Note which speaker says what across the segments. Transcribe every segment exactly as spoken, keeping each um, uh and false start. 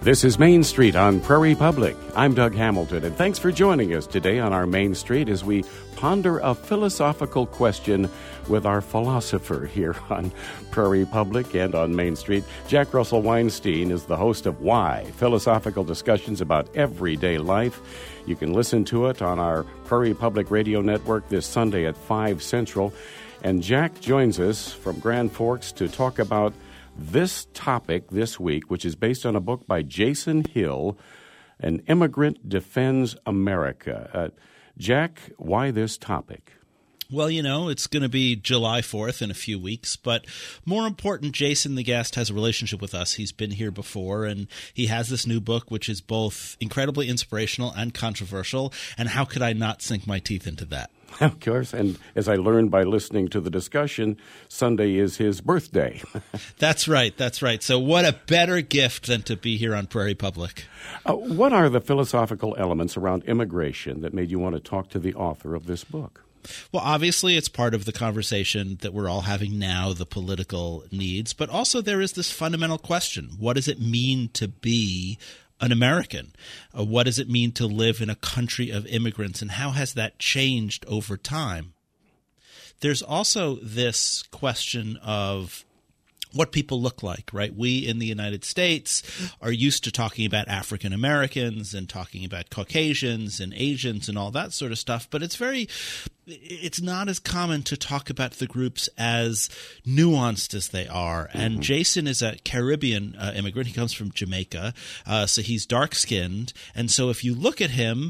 Speaker 1: This is Main Street on Prairie Public. I'm Doug Hamilton, and thanks for joining us today on our Main Street as we ponder a philosophical question with our philosopher here on Prairie Public and on Main Street. Jack Russell Weinstein is the host of Why? Philosophical discussions about everyday life. You can listen to it on our Prairie Public Radio Network this Sunday at five Central. And Jack joins us from Grand Forks to talk about this topic this week, which is based on a book by Jason Hill, An Immigrant Defends America. Uh, Jack, why this topic?
Speaker 2: Well, you know, it's going to be July fourth in a few weeks, but more important, Jason, the guest, has a relationship with us. He's been here before, and he has this new book, which is both incredibly inspirational and controversial, and how could I not sink my teeth into that?
Speaker 1: Of course, and as I learned by listening to the discussion, Sunday is his birthday.
Speaker 2: That's right, that's right. So what a better gift than to be here on Prairie Public.
Speaker 1: Uh, what are the philosophical elements around immigration that made you want to talk to the author of this book?
Speaker 2: Well, obviously, it's part of the conversation that we're all having now, the political needs, but also there is this fundamental question. What does it mean to be an American? Uh, what does it mean to live in a country of immigrants, and how has that changed over time? There's also this question of what people look like, right? We in the United States are used to talking about African Americans and talking about Caucasians and Asians and all that sort of stuff, but it's very it's not as common to talk about the groups as nuanced as they are. And mm-hmm. Jason is a Caribbean uh, immigrant. He comes from Jamaica, uh, so he's dark-skinned. And so if you look at him,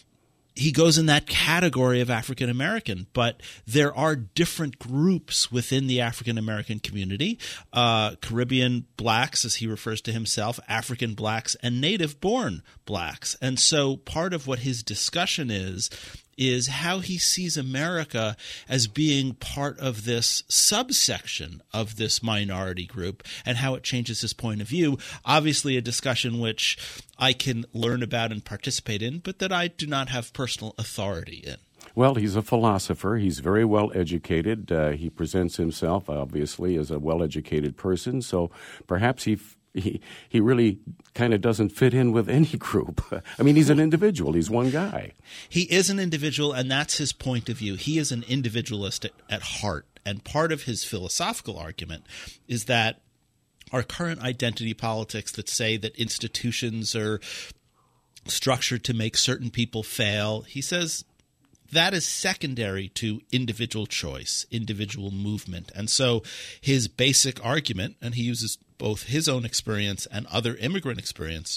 Speaker 2: he goes in that category of African American, but there are different groups within the African American community, uh, Caribbean blacks, as he refers to himself, African blacks, and native born blacks. And so part of what his discussion is, is how he sees America as being part of this subsection of this minority group and how it changes his point of view. Obviously, a discussion which I can learn about and participate in, but that I do not have personal authority in.
Speaker 1: Well, he's a philosopher. He's very well educated. Uh, he presents himself, obviously, as a well-educated person, so perhaps he f- He he really kind of doesn't fit in with any group. I mean, he's an individual. He's one guy.
Speaker 2: He is an individual, and that's his point of view. He is an individualist at, at heart. And part of his philosophical argument is that our current identity politics that say that institutions are structured to make certain people fail, he says that is secondary to individual choice, individual movement. And so his basic argument, and he uses both his own experience and other immigrant experience,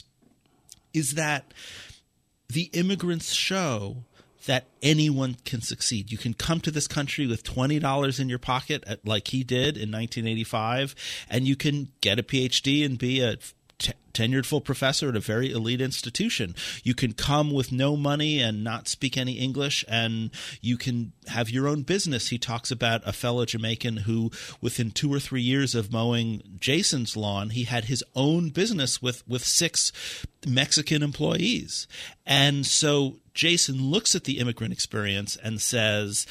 Speaker 2: is that the immigrants show that anyone can succeed. You can come to this country with twenty dollars in your pocket, at, like he did in nineteen eighty-five, and you can get a P H D and be a T- tenured full professor at a very elite institution. You can come with no money and not speak any English, and you can have your own business. He talks about a fellow Jamaican who, within two or three years of mowing Jason's lawn, he had his own business with, with six Mexican employees. And so Jason looks at the immigrant experience and says,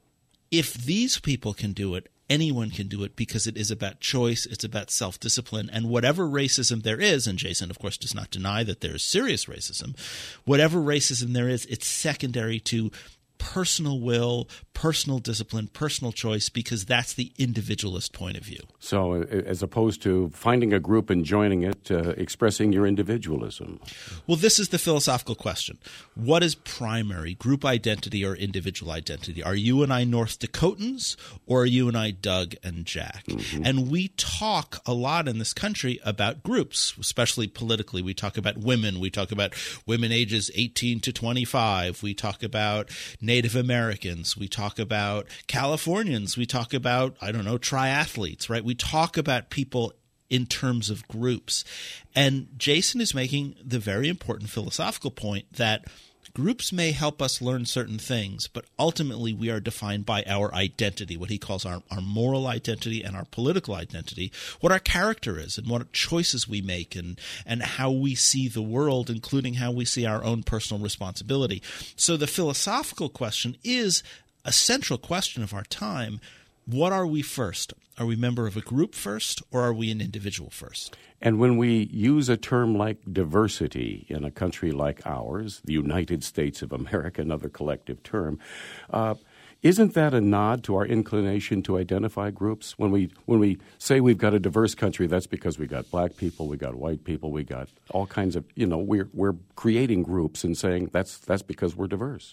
Speaker 2: if these people can do it, anyone can do it, because it is about choice, it's about self-discipline, and whatever racism there is, and Jason, of course, does not deny that there is serious racism, whatever racism there is, it's secondary to personal will, personal discipline, personal choice, because that's the individualist point of view.
Speaker 1: So as opposed to finding a group and joining it, uh, expressing your individualism.
Speaker 2: Well, this is the philosophical question. What is primary, group identity or individual identity? Are you and I North Dakotans, or are you and I Doug and Jack? Mm-hmm. And we talk a lot in this country about groups, especially politically. We talk about women. We talk about women ages eighteen to twenty-five. We talk about Native Americans. We talk about Californians. We talk about, I don't know, triathletes, right? We talk about people in terms of groups. And Jason is making the very important philosophical point that groups may help us learn certain things, but ultimately we are defined by our identity, what he calls our, our moral identity and our political identity, what our character is and what choices we make, and, and how we see the world, including how we see our own personal responsibility. So the philosophical question is a central question of our time, what are we first? Are we a member of a group first, or are we an individual first?
Speaker 1: And when we use a term like diversity in a country like ours, the United States of America, another collective term, uh, isn't that a nod to our inclination to identify groups? When we when we say we've got a diverse country, that's because we got black people, we got white people, we got all kinds of, you know, we're we're creating groups and saying that's that's because we're diverse.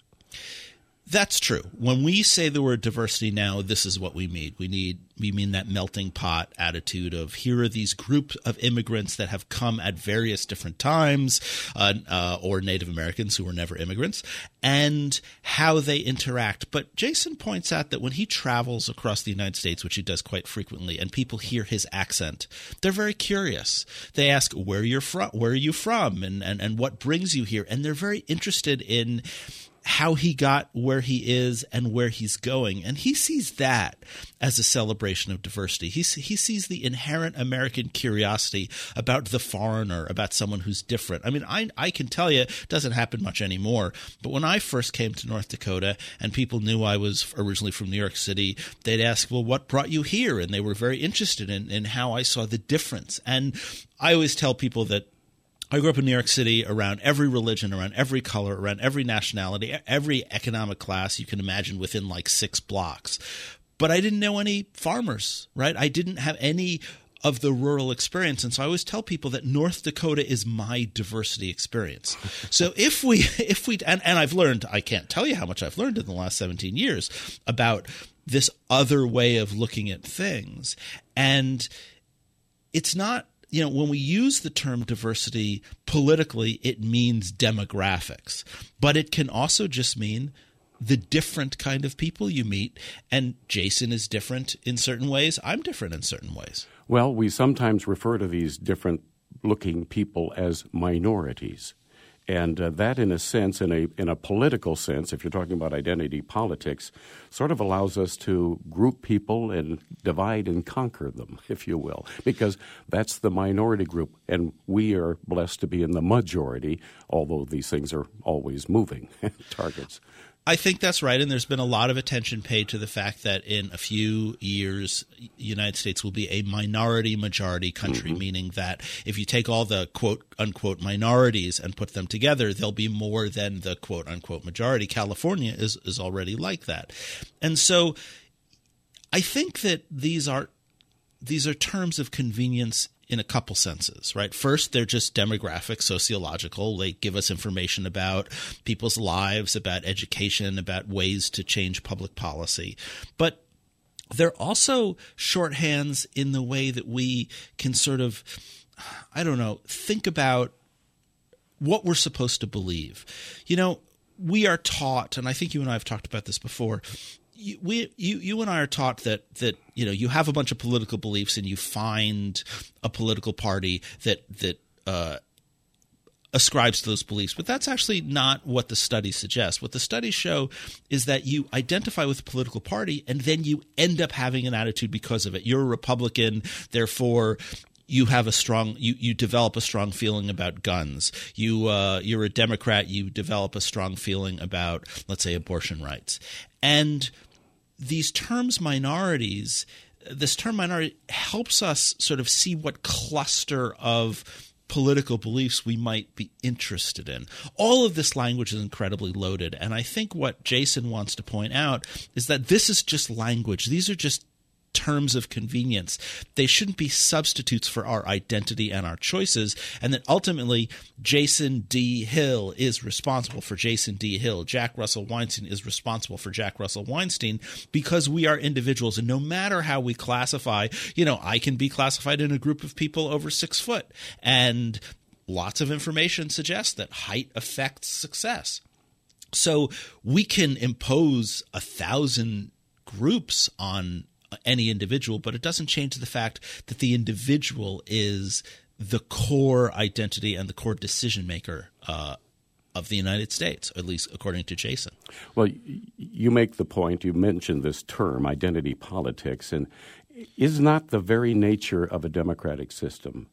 Speaker 2: That's true. When we say the word diversity now, this is what we mean. We need we mean that melting pot attitude of here are these groups of immigrants that have come at various different times, uh, uh, or Native Americans who were never immigrants, and how they interact. But Jason points out that when he travels across the United States, which he does quite frequently, and people hear his accent, they're very curious. They ask where you're from, where are you from, and and, and what brings you here, and they're very interested in how he got where he is and where he's going. And he sees that as a celebration of diversity. He, he sees the inherent American curiosity about the foreigner, about someone who's different. I mean, I, I can tell you it doesn't happen much anymore. But when I first came to North Dakota and people knew I was originally from New York City, they'd ask, well, what brought you here? And they were very interested in, in how I saw the difference. And I always tell people that I grew up in New York City around every religion, around every color, around every nationality, every economic class you can imagine within like six blocks. But I didn't know any farmers, right? I didn't have any of the rural experience. And so I always tell people that North Dakota is my diversity experience. So if we, if we, and, and I've learned, I can't tell you how much I've learned in the last seventeen years about this other way of looking at things. And it's not, you know, when we use the term diversity politically, it means demographics, but it can also just mean the different kind of people you meet. And Jason is different in certain ways. I'm different in certain ways.
Speaker 1: Well, we sometimes refer to these different looking people as minorities. And uh, that, in a sense, in a in a political sense, if you're talking about identity politics, sort of allows us to group people and divide and conquer them, if you will, because that's the minority group, and we are blessed to be in the majority, although these things are always moving targets.
Speaker 2: I think that's right, and there's been a lot of attention paid to the fact that in a few years, the United States will be a minority-majority country, mm-hmm. meaning that if you take all the quote-unquote minorities and put them together, there'll be more than the quote-unquote majority. California is, is already like that. And so I think that these are these are terms of convenience in a couple senses, right? First, they're just demographic, sociological. They give us information about people's lives, about education, about ways to change public policy. But they're also shorthands in the way that we can sort of, I don't know, think about what we're supposed to believe. You know, we are taught, and I think you and I have talked about this before, You, we, you, you and I are taught that that you know you have a bunch of political beliefs and you find a political party that that uh, ascribes to those beliefs, but that's actually not what the studies suggest. What the studies show is that you identify with a political party and then you end up having an attitude because of it. You're a Republican, therefore you have a strong you, you develop a strong feeling about guns. You uh, you're a Democrat, you develop a strong feeling about, let's say, abortion rights. And these terms minorities, this term minority helps us sort of see what cluster of political beliefs we might be interested in. All of this language is incredibly loaded. And I think what Jason wants to point out is that this is just language. These are just terms of convenience. They shouldn't be substitutes for our identity and our choices, and that ultimately Jason D. Hill is responsible for Jason D. Hill. Jack Russell Weinstein is responsible for Jack Russell Weinstein because we are individuals, and no matter how we classify, you know, I can be classified in a group of people over six foot, and lots of information suggests that height affects success. So we can impose a thousand groups on any individual, but it doesn't change the fact that the individual is the core identity and the core decision maker uh, of the United States, at least according to Jason.
Speaker 1: Well, you make the point, you mentioned this term, identity politics, and is not the very nature of a democratic system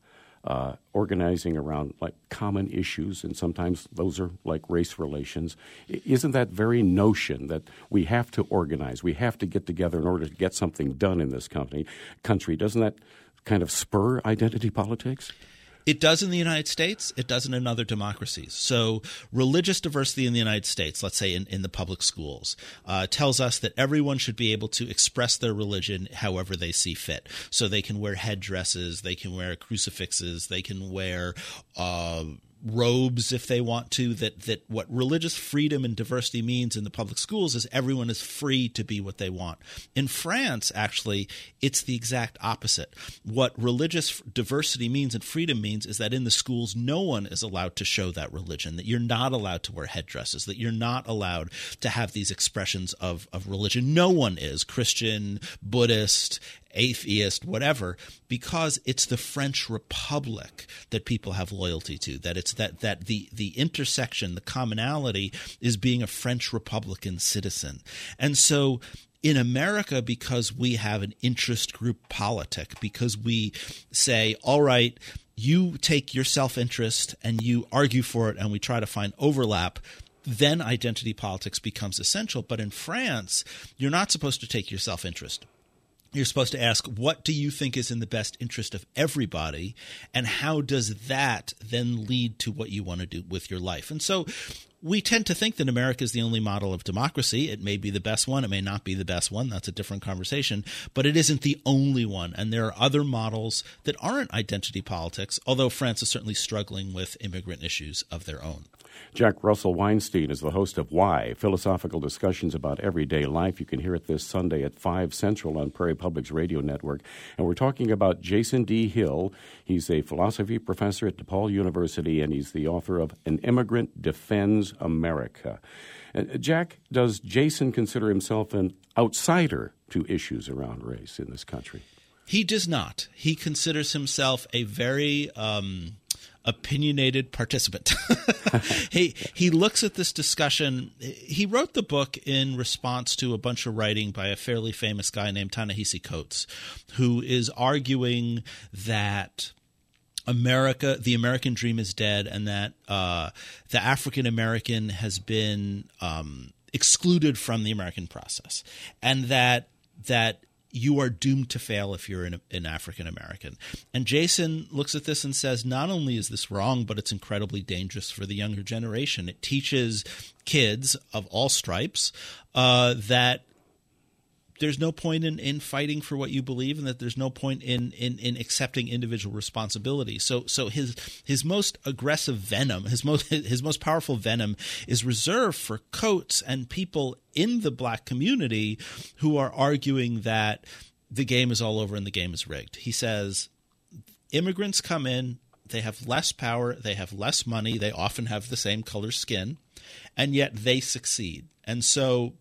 Speaker 1: uh, organizing around like common issues, and sometimes those are like race relations. Isn't that very notion that we have to organize, we have to get together in order to get something done in this company, country, doesn't that kind of spur identity politics?
Speaker 2: It does in the United States. It doesn't in other democracies. So religious diversity in the United States, let's say in, in the public schools, uh, tells us that everyone should be able to express their religion however they see fit. So they can wear headdresses, they can wear crucifixes, they can wear uh, robes if they want to, that that what religious freedom and diversity means in the public schools is everyone is free to be what they want. In France, actually, it's the exact opposite. What religious diversity means and freedom means is that in the schools, no one is allowed to show that religion, that you're not allowed to wear headdresses, that you're not allowed to have these expressions of, of religion. No one is, Christian, Buddhist, atheist, whatever, because it's the French Republic that people have loyalty to, that it's that that the the intersection, the commonality is being a French Republican citizen. And so in America, because we have an interest group politic, because we say, all right, you take your self-interest and you argue for it and we try to find overlap, then identity politics becomes essential. But in France, you're not supposed to take your self-interest. You're supposed to ask, what do you think is in the best interest of everybody, and how does that then lead to what you want to do with your life? And so we tend to think that America is the only model of democracy. It may be the best one. It may not be the best one. That's a different conversation. But it isn't the only one. And there are other models that aren't identity politics, although France is certainly struggling with immigrant issues of their own.
Speaker 1: Jack Russell Weinstein is the host of Why, Philosophical Discussions About Everyday Life. You can hear it this Sunday at five Central on Prairie Public's radio network. And we're talking about Jason D. Hill. He's a philosophy professor at DePaul University, and he's the author of An Immigrant Defends America. Uh, Jack, does Jason consider himself an outsider to issues around race in this country?
Speaker 2: He does not. He considers himself a very um, opinionated participant. he he looks at this discussion. He wrote the book in response to a bunch of writing by a fairly famous guy named Ta-Nehisi Coates, who is arguing that America, the American dream is dead, and that uh, the African American has been um, excluded from the American process, and that that you are doomed to fail if you're an, an African American. And Jason looks at this and says, not only is this wrong, but it's incredibly dangerous for the younger generation. It teaches kids of all stripes uh, that there's no point in, in fighting for what you believe, and that there's no point in, in, in accepting individual responsibility. So so his his most aggressive venom, his most his most powerful venom is reserved for Coates and people in the black community who are arguing that the game is all over and the game is rigged. He says immigrants come in, they have less power, they have less money, they often have the same color skin, and yet they succeed. And so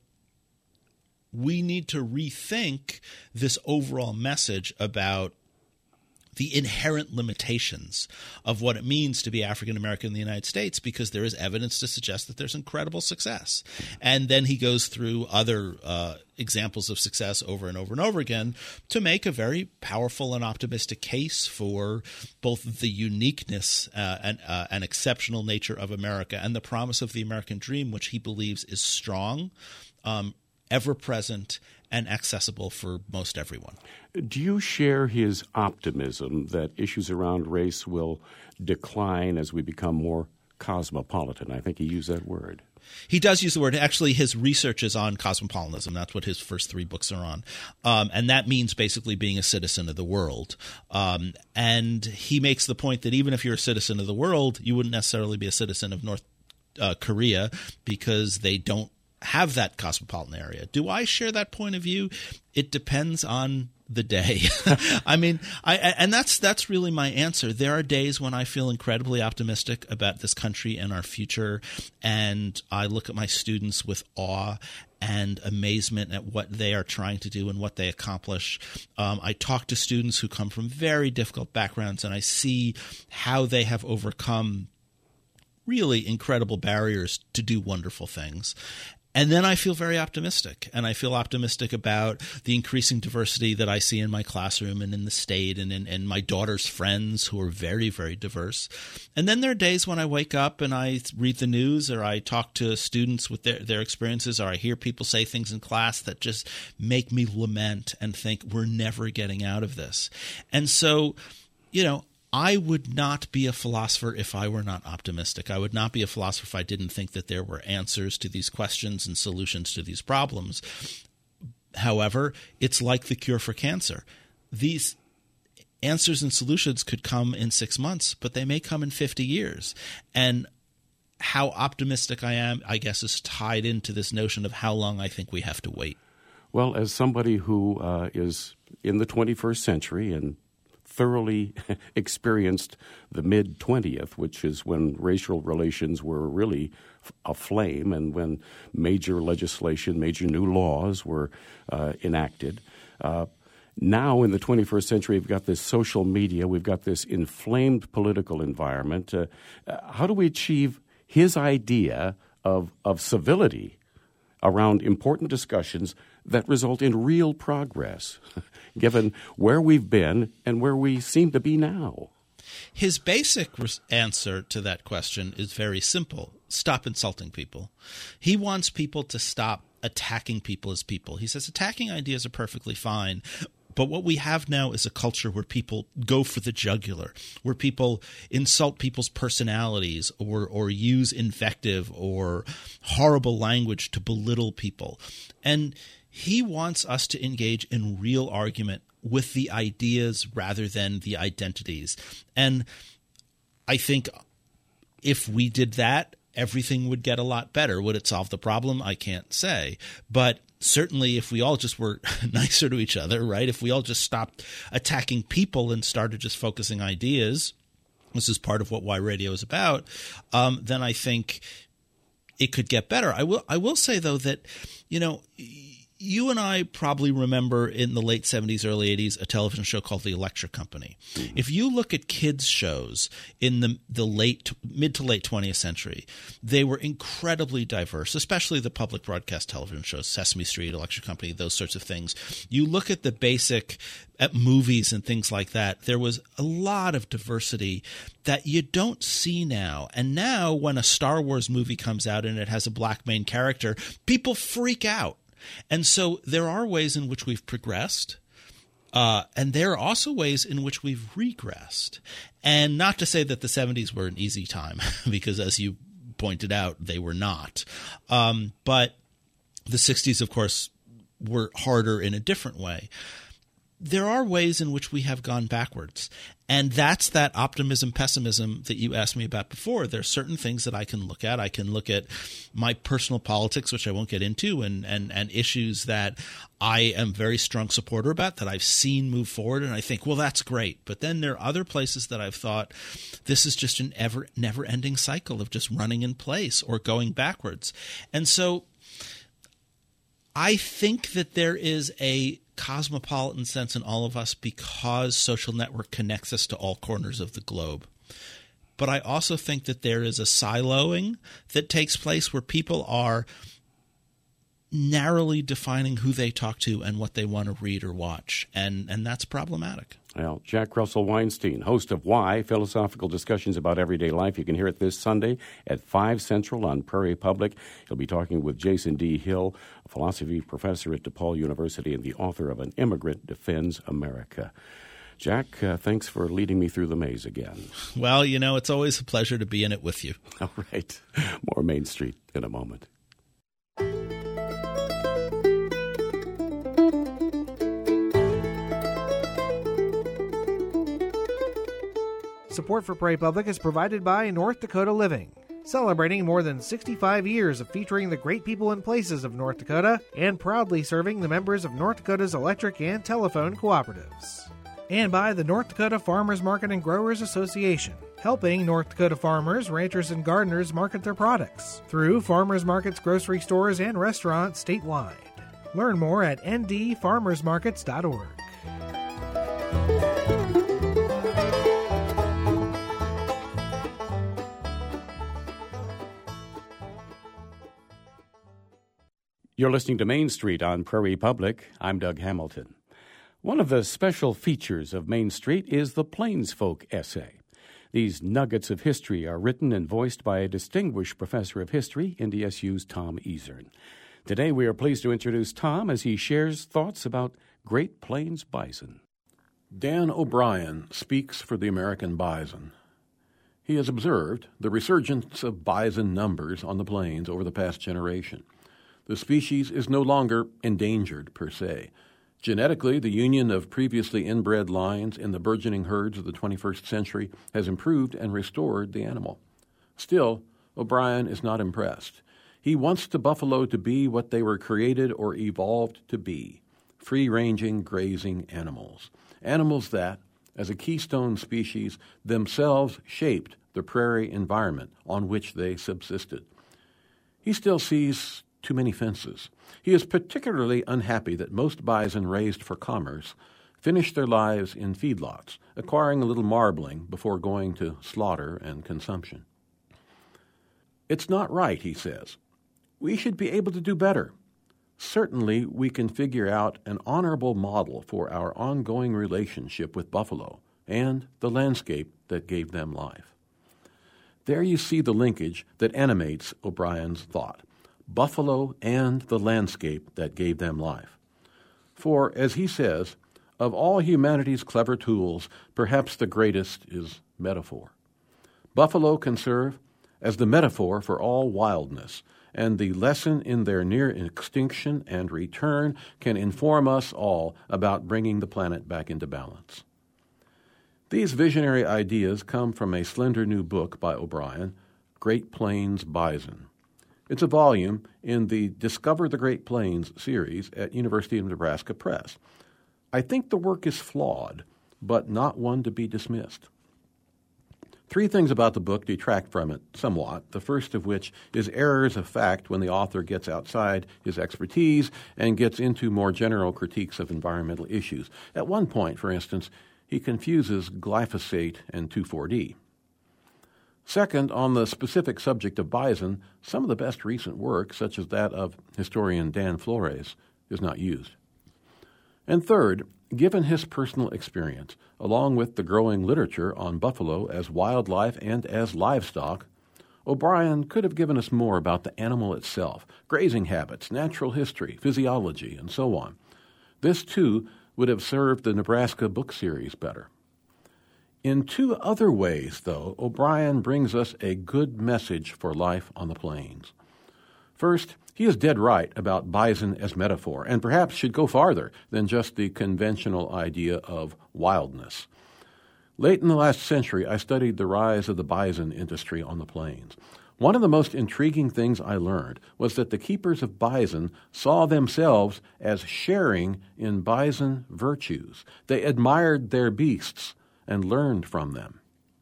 Speaker 2: we need to rethink this overall message about the inherent limitations of what it means to be African American in the United States, because there is evidence to suggest that there's incredible success. And then he goes through other uh, examples of success over and over and over again to make a very powerful and optimistic case for both the uniqueness uh, and, uh, and exceptional nature of America and the promise of the American dream, which he believes is strong, um, ever-present, and accessible for most everyone.
Speaker 1: Do you share his optimism that issues around race will decline as we become more cosmopolitan? I think he used that word.
Speaker 2: He does use the word. Actually, his research is on cosmopolitanism. That's what his first three books are on. Um, and that means basically being a citizen of the world. Um, and he makes the point that even if you're a citizen of the world, you wouldn't necessarily be a citizen of North uh, Korea, because they don't have that cosmopolitan area. Do I share that point of view? It depends on the day. I mean, I, and that's that's really my answer. There are days when I feel incredibly optimistic about this country and our future, and I look at my students with awe and amazement at what they are trying to do and what they accomplish. Um, I talk to students who come from very difficult backgrounds, and I see how they have overcome really incredible barriers to do wonderful things. And then I feel very optimistic, and I feel optimistic about the increasing diversity that I see in my classroom and in the state and in and my daughter's friends who are very, very diverse. And then there are days when I wake up and I read the news, or I talk to students with their, their experiences, or I hear people say things in class that just make me lament and think we're never getting out of this. And so, you know, I would not be a philosopher if I were not optimistic. I would not be a philosopher if I didn't think that there were answers to these questions and solutions to these problems. However, it's like the cure for cancer. These answers and solutions could come in six months, but they may come in fifty years. And how optimistic I am, I guess, is tied into this notion of how long I think we have to wait.
Speaker 1: Well, as somebody who uh, is in the twenty-first century and thoroughly experienced the mid-twentieth, which is when racial relations were really aflame and when major legislation, major new laws were uh, enacted. Uh, now in the twenty-first century, we've got this social media, we've got this inflamed political environment. Uh, how do we achieve his idea of, of civility around important discussions that result in real progress, given where we've been and where we seem to be now?
Speaker 2: His basic res- answer to that question is very simple. Stop insulting people. He wants people to stop attacking people as people. He says attacking ideas are perfectly fine, but what we have now is a culture where people go for the jugular, where people insult people's personalities or or use invective or horrible language to belittle people. And he wants us to engage in real argument with the ideas rather than the identities. And I think if we did that, everything would get a lot better. Would it solve the problem? I can't say. But certainly if we all just were nicer to each other, right? If we all just stopped attacking people and started just focusing ideas, this is part of what Why Radio is about, um, then I think it could get better. I will I will say, though, that, you know, you and I probably remember in the late seventies, early eighties, a television show called The Electric Company. Mm-hmm. If you look at kids' shows in the the late mid to late twentieth century, they were incredibly diverse, especially the public broadcast television shows, Sesame Street, Electric Company, those sorts of things. You look at the basic at movies and things like that, there was a lot of diversity that you don't see now. And now when a Star Wars movie comes out and it has a black main character, people freak out. And so there are ways in which we've progressed, uh, and there are also ways in which we've regressed. And not to say that the seventies were an easy time, because as you pointed out, they were not. Um, but the sixties, of course, were harder in a different way. There are ways in which we have gone backwards. And that's that optimism, pessimism that you asked me about before. There are certain things that I can look at. I can look at my personal politics, which I won't get into, and, and, and issues that I am very strong supporter about that I've seen move forward. And I think, well, that's great. But then there are other places that I've thought this is just an ever never ending cycle of just running in place or going backwards. And so I think that there is a cosmopolitan sense in all of us because social network connects us to all corners of the globe. But I also think that there is a siloing that takes place where people are narrowly defining who they talk to and what they want to read or watch, and and that's problematic.
Speaker 1: Well, Jack Russell Weinstein, host of Why, philosophical discussions about everyday life. You can hear it this Sunday at five Central on Prairie Public. He'll be talking with Jason D. Hill, a philosophy professor at DePaul University and the author of An Immigrant Defends America. Jack, uh, thanks for leading me through the maze again.
Speaker 2: Well, you know, it's always a pleasure to be in it with you.
Speaker 1: All right. More Main Street in a moment.
Speaker 3: Support for Prairie Public is provided by North Dakota Living, celebrating more than sixty-five years of featuring the great people and places of North Dakota and proudly serving the members of North Dakota's electric and telephone cooperatives. And by the North Dakota Farmers Market and Growers Association, helping North Dakota farmers, ranchers, and gardeners market their products through farmers markets, grocery stores, and restaurants statewide. Learn more at n d farmers markets dot org.
Speaker 1: You're listening to Main Street on Prairie Public. I'm Doug Hamilton. One of the special features of Main Street is the Plains Folk essay. These nuggets of history are written and voiced by a distinguished professor of history, N D S U's Tom Ezern. Today we are pleased to introduce Tom as he shares thoughts about Great Plains bison.
Speaker 4: Dan O'Brien speaks for the American bison. He has observed the resurgence of bison numbers on the plains over the past generation. The species is no longer endangered per se. Genetically, the union of previously inbred lines in the burgeoning herds of the twenty-first century has improved and restored the animal. Still, O'Brien is not impressed. He wants the buffalo to be what they were created or evolved to be, free-ranging, grazing animals. Animals that, as a keystone species, themselves shaped the prairie environment on which they subsisted. He still sees too many fences. He is particularly unhappy that most bison raised for commerce finish their lives in feedlots, acquiring a little marbling before going to slaughter and consumption. It's not right, he says. We should be able to do better. Certainly, we can figure out an honorable model for our ongoing relationship with buffalo and the landscape that gave them life. There you see the linkage that animates O'Brien's thought. Buffalo and the landscape that gave them life. For, as he says, of all humanity's clever tools, perhaps the greatest is metaphor. Buffalo can serve as the metaphor for all wildness, and the lesson in their near extinction and return can inform us all about bringing the planet back into balance. These visionary ideas come from a slender new book by O'Brien, Great Plains Bison. It's a volume in the Discover the Great Plains series at University of Nebraska Press. I think the work is flawed, but not one to be dismissed. Three things about the book detract from it somewhat, the first of which is errors of fact when the author gets outside his expertise and gets into more general critiques of environmental issues. At one point, for instance, he confuses glyphosate and two four D. Second, on the specific subject of bison, some of the best recent work, such as that of historian Dan Flores, is not used. And third, given his personal experience, along with the growing literature on buffalo as wildlife and as livestock, O'Brien could have given us more about the animal itself, grazing habits, natural history, physiology, and so on. This, too, would have served the Nebraska book series better. In two other ways, though, O'Brien brings us a good message for life on the plains. First, he is dead right about bison as metaphor, and perhaps should go farther than just the conventional idea of wildness. Late in the last century, I studied the rise of the bison industry on the plains. One of the most intriguing things I learned was that the keepers of bison saw themselves as sharing in bison virtues. They admired their beasts and learned from them.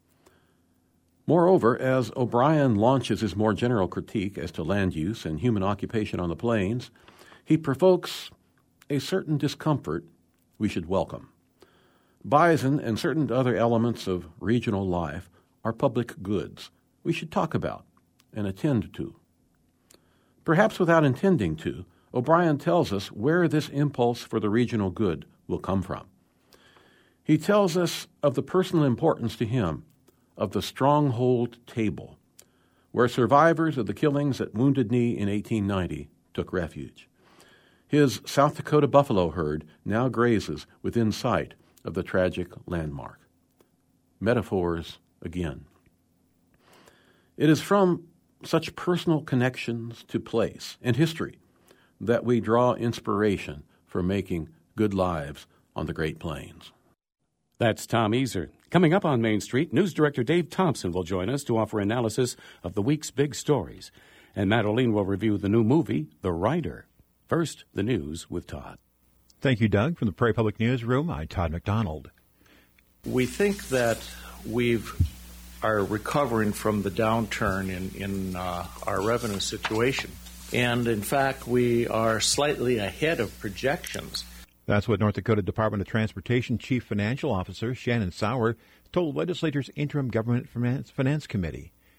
Speaker 4: Moreover, as O'Brien launches his more general critique as to land use and human occupation on the plains, he provokes a certain discomfort we should welcome. Bison and certain other elements of regional life are public goods we should talk about and attend to. Perhaps without intending to, O'Brien tells us where this impulse for the regional good will come from. He tells us of the personal importance to him of the Stronghold Table, where survivors of the killings at Wounded Knee in eighteen ninety took refuge. His South Dakota buffalo herd now grazes within sight of the tragic landmark. Metaphors again. It is from such personal connections to place and history that we draw inspiration for making good lives on the Great Plains.
Speaker 1: That's Tom Ezern. Coming up on Main Street, News Director Dave Thompson will join us to offer analysis of the week's big stories. And Matt Olien will review the new movie, The Rider. First, the news with Todd.
Speaker 5: Thank you, Doug. From the Prairie Public Newsroom, I'm Todd McDonald.
Speaker 6: We think that we've are recovering from the downturn in, in uh, our revenue situation. And, in fact, we are slightly ahead of projections.
Speaker 5: That's what North Dakota Department of Transportation Chief Financial Officer Shannon Sauer told legislators' interim government finance, finance committee.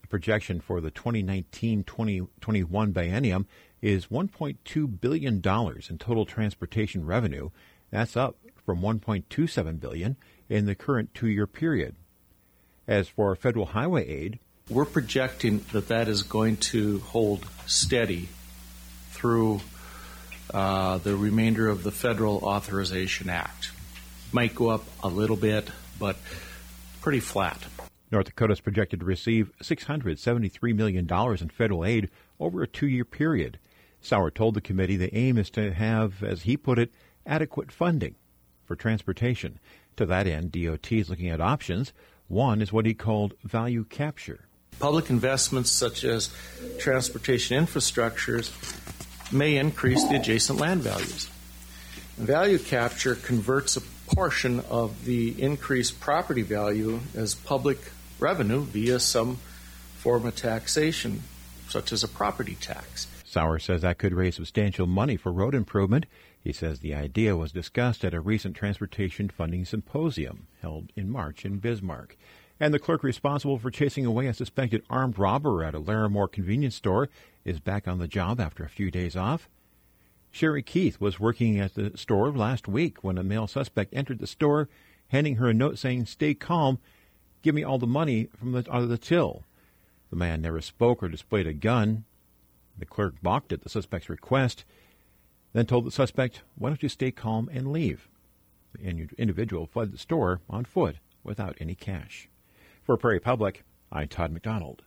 Speaker 5: The projection for the twenty nineteen twenty twenty-one biennium is one point two billion dollars in total transportation revenue. That's up from one point two seven billion dollars in the current two-year period. As for federal highway aid,
Speaker 6: we're projecting that that is going to hold steady through uh, the remainder of the Federal Authorization Act. Might go up a little bit, but pretty flat.
Speaker 5: North Dakota is projected to receive six hundred seventy-three million dollars in federal aid over a two-year period. Sauer told the committee the aim is to have, as he put it, adequate funding for transportation. To that end, D O T is looking at options. One is what he called value capture.
Speaker 6: Public investments such as transportation infrastructures may increase the adjacent land values. Value capture converts a portion of the increased property value as public revenue via some form of taxation, such as a property tax.
Speaker 5: Sauer says that could raise substantial money for road improvement. He says the idea was discussed at a recent transportation funding symposium held in March in Bismarck. And the clerk responsible for chasing away a suspected armed robber at a Larimore convenience store is back on the job after a few days off. Sherry Keith was working at the store last week when a male suspect entered the store, handing her a note saying, "Stay calm, give me all the money from the, out of the till." The man never spoke or displayed a gun. The clerk balked at the suspect's request, then told the suspect, "Why don't you stay calm and leave?" The individual fled the store on foot without any cash. For Prairie Public, I'm Todd McDonald.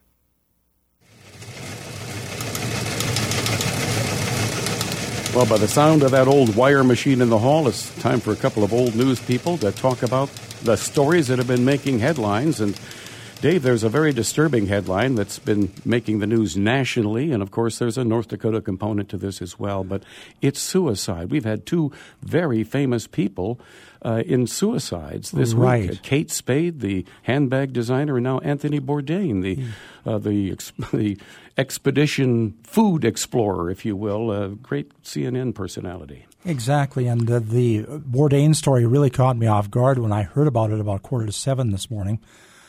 Speaker 1: Well, by the sound of that old wire machine in the hall, it's time for a couple of old news people to talk about the stories that have been making headlines. And Dave, there's a very disturbing headline that's been making the news nationally, and of course there's a North Dakota component to this as well, but it's suicide. We've had two very famous people uh, in suicides this
Speaker 7: right.
Speaker 1: week. Kate Spade, the handbag designer, and now Anthony Bourdain, the uh, the, ex- the expedition food explorer, if you will, a great C N N personality.
Speaker 7: Exactly, and uh, the Bourdain story really caught me off guard when I heard about it about quarter to seven this morning.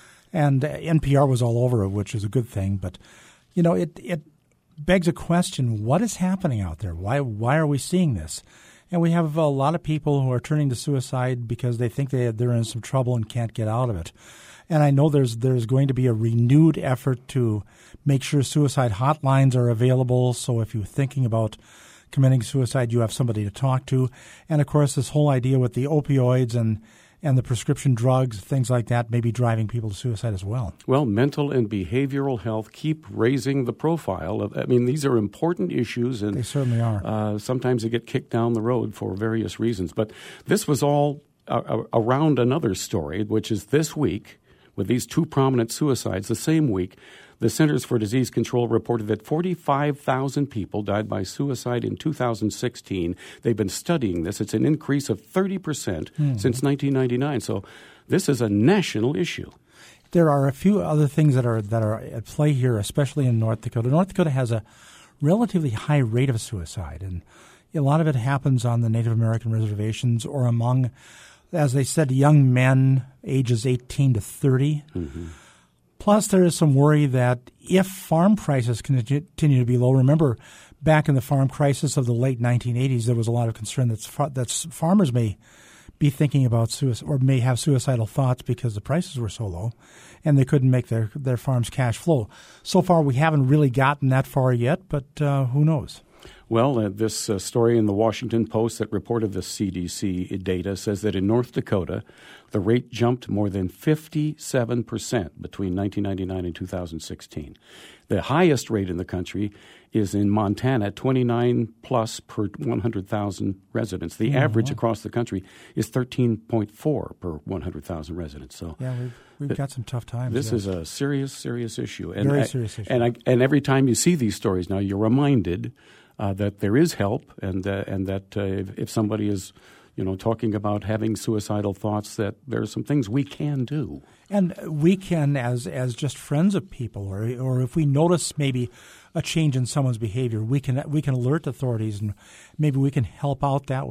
Speaker 7: And N P R was all over it, which is a good thing. But, you know, it, it begs a question, what is happening out there? Why why are we seeing this? And we have a lot of people who are turning to suicide because they think they, they're in some trouble and can't get out of it. And I know there's there's going to be a renewed effort to make sure suicide hotlines are available. So if you're thinking about committing suicide, you have somebody to talk to. And, of course, this whole idea with the opioids and and the prescription drugs, things like that, may be driving people to suicide as well.
Speaker 1: Well, mental and behavioral health keep raising the profile of. I mean, these are important issues, and
Speaker 7: they certainly are.
Speaker 1: Uh, sometimes they get kicked down the road for various reasons. But this was all uh, around another story, which is this week, with these two prominent suicides. The same week, the Centers for Disease Control reported that forty-five thousand people died by suicide in two thousand sixteen. They've been studying this. It's an increase of thirty percent mm. since nineteen ninety-nine. So this is a national issue.
Speaker 7: There are a few other things that are that are at play here, especially in North Dakota. North Dakota has a relatively high rate of suicide, and a lot of it happens on the Native American reservations or among, as they said, young men ages eighteen to thirty. Mm-hmm. Plus, there is some worry that if farm prices continue to be low, remember back in the farm crisis of the late nineteen eighties, there was a lot of concern that that farmers may be thinking about suicide or may have suicidal thoughts because the prices were so low and they couldn't make their, their farms cash flow. So far, we haven't really gotten that far yet, but uh, who knows?
Speaker 1: Well, uh, this uh, story in the Washington Post that reported the C D C data says that in North Dakota, the rate jumped more than fifty-seven percent between nineteen ninety-nine and two thousand sixteen. The highest rate in the country is in Montana, twenty-nine plus per one hundred thousand residents. The mm-hmm. average across the country is thirteen point four per one hundred thousand residents. So
Speaker 7: yeah, we've, we've th- got some tough times.
Speaker 1: This
Speaker 7: yes.
Speaker 1: is a serious, serious issue. And
Speaker 7: Very
Speaker 1: I,
Speaker 7: serious issue.
Speaker 1: And, I, and every time you see these stories now, you're reminded uh, that there is help and, uh, and that uh, if, if somebody is you know, talking about having suicidal thoughts, that there are some things we can do.
Speaker 7: And we can, as as just friends of people, or or if we notice maybe a change in someone's behavior, we can we can alert authorities, and maybe we can help out that way too.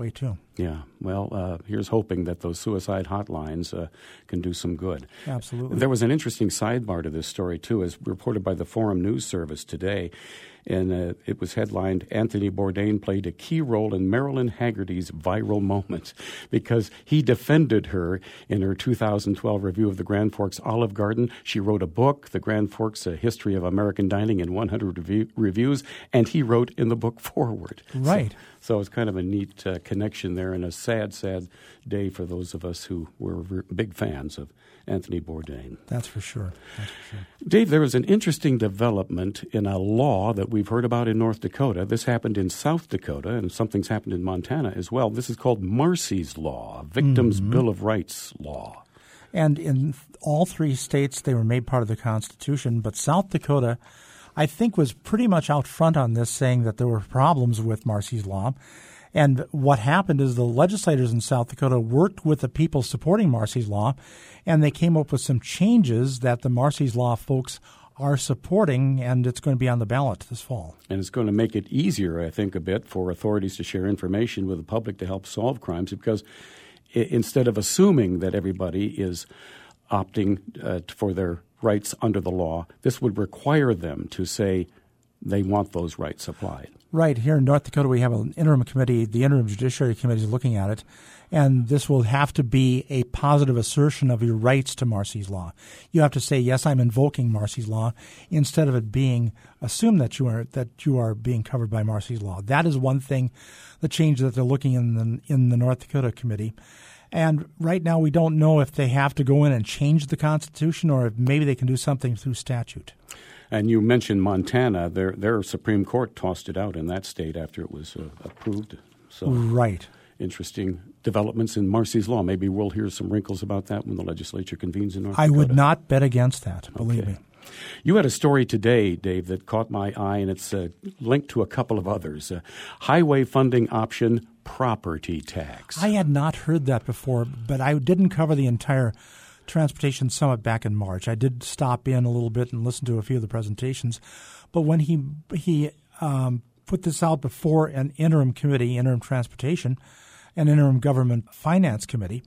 Speaker 1: Yeah. Well, uh, here's hoping that those suicide hotlines uh, can do some good.
Speaker 7: Absolutely.
Speaker 1: There was an interesting sidebar to this story, too, as reported by the Forum News Service today. And uh, it was headlined, Anthony Bourdain played a key role in Marilyn Haggerty's viral moment because he defended her in her two thousand twelve review of the Grand Forks Olive Garden. She wrote a book, The Grand Forks, A History of American Dining in one hundred review- Reviews, and he wrote in the book forward.
Speaker 7: Right.
Speaker 1: So, so it's kind of a neat uh, connection there and a sad, sad day for those of us who were re- big fans of Anthony Bourdain.
Speaker 7: That's for sure. That's for sure.
Speaker 1: Dave, there was an interesting development in a law that we've heard about in North Dakota. This happened in South Dakota, and something's happened in Montana as well. This is called Marsy's Law, Victims'
Speaker 7: Mm-hmm.
Speaker 1: Bill of Rights Law.
Speaker 7: And in all three states, they were made part of the Constitution. But South Dakota, I think, was pretty much out front on this, saying that there were problems with Marsy's Law. And what happened is the legislators in South Dakota worked with the people supporting Marsy's Law, and they came up with some changes that the Marsy's Law folks are supporting, and it's going to be on the ballot this fall.
Speaker 1: And it's going to make it easier, I think, a bit for authorities to share information with the public to help solve crimes, because I- instead of assuming that everybody is opting uh, for their rights under the law, this would require them to say they want those rights applied.
Speaker 7: Right. Here in North Dakota, we have an interim committee. The interim judiciary committee is looking at it, and this will have to be a positive assertion of your rights to Marsy's Law. You have to say, yes, I'm invoking Marsy's Law, instead of it being assumed that you are that you are being covered by Marsy's Law. That is one thing, the change that they're looking in the, in the North Dakota committee. And right now, we don't know if they have to go in and change the Constitution or if maybe they can do something through statute.
Speaker 1: And you mentioned Montana. Their their Supreme Court tossed it out in that state after it was uh, approved. So
Speaker 7: right.
Speaker 1: Interesting developments in Marsy's Law. Maybe we'll hear some wrinkles about that when the legislature convenes in North
Speaker 7: I
Speaker 1: Dakota.
Speaker 7: would not bet against that, believe
Speaker 1: Okay.
Speaker 7: me.
Speaker 1: You had a story today, Dave, that caught my eye, and it's uh, linked to a couple of others. Uh, highway funding option, property tax.
Speaker 7: I had not heard that before, but I didn't cover the entire Transportation Summit back in March. I did stop in a little bit and listen to a few of the presentations. But when he he um, put this out before an interim committee, interim transportation, an interim government finance committee,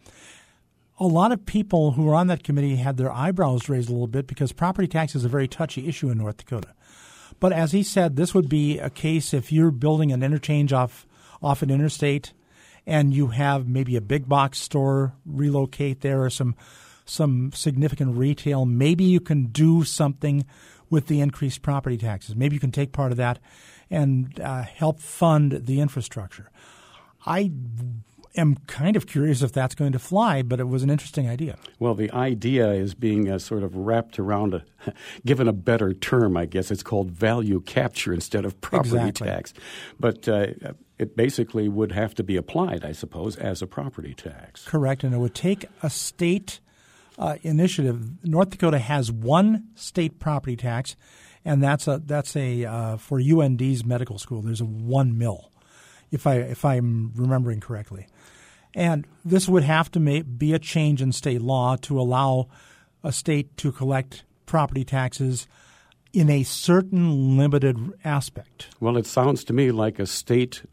Speaker 7: a lot of people who were on that committee had their eyebrows raised a little bit because property tax is a very touchy issue in North Dakota. But as he said, this would be a case if you're building an interchange off off an interstate and you have maybe a big box store relocate there or some some significant retail, maybe you can do something with the increased property taxes. Maybe you can take part of that and uh, help fund the infrastructure. I am kind of curious if that's going to fly, but it was an interesting idea.
Speaker 1: Well, the idea is being uh, sort of wrapped around, a, given a better term, I guess. It's called value capture instead of property
Speaker 7: Exactly.
Speaker 1: tax. But uh, it basically would have to be applied, I suppose, as a property tax.
Speaker 7: Correct, and it would take a state uh, initiative. North Dakota has one state property tax, and that's a that's a uh, for U N D's medical school. There's a one mil, if I if I'm remembering correctly, and this would have to ma- be a change in state law to allow a state to collect property taxes in a certain limited aspect.
Speaker 1: Well, it sounds to me like a state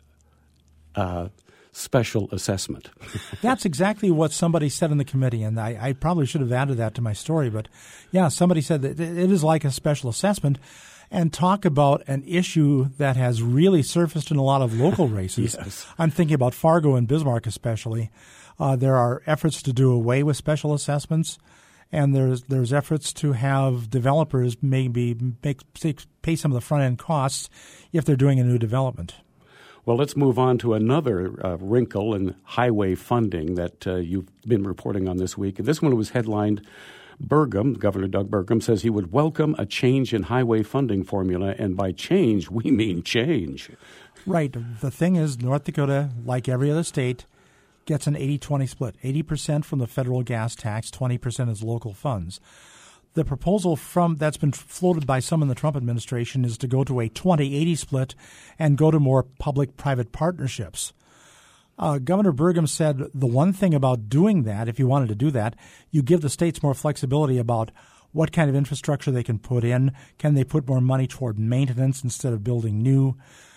Speaker 1: uh, special assessment.
Speaker 7: That's exactly what somebody said in the committee, and I, I probably should have added that to my story. But, yeah, somebody said that it is like a special assessment, and talk about an issue that has really surfaced in a lot of local races.
Speaker 1: Yes.
Speaker 7: I'm thinking about Fargo and Bismarck especially. Uh, there are efforts to do away with special assessments, and there's there's efforts to have developers maybe make, pay some of the front-end costs if they're doing a new development.
Speaker 1: Well, let's move on to another uh, wrinkle in highway funding that uh, you've been reporting on this week. And this one was headlined, Burgum, Governor Doug Burgum, says he would welcome a change in highway funding formula. And by change, we mean change.
Speaker 7: Right. The thing is, North Dakota, like every other state, gets an eighty twenty split. eighty percent from the federal gas tax, twenty percent is local funds. The proposal from that's been floated by some in the Trump administration is to go to a twenty eighty split and go to more public-private partnerships. Uh, Governor Burgum said the one thing about doing that, if you wanted to do that, you give the states more flexibility about what kind of infrastructure they can put in. Can they put more money toward maintenance instead of building new?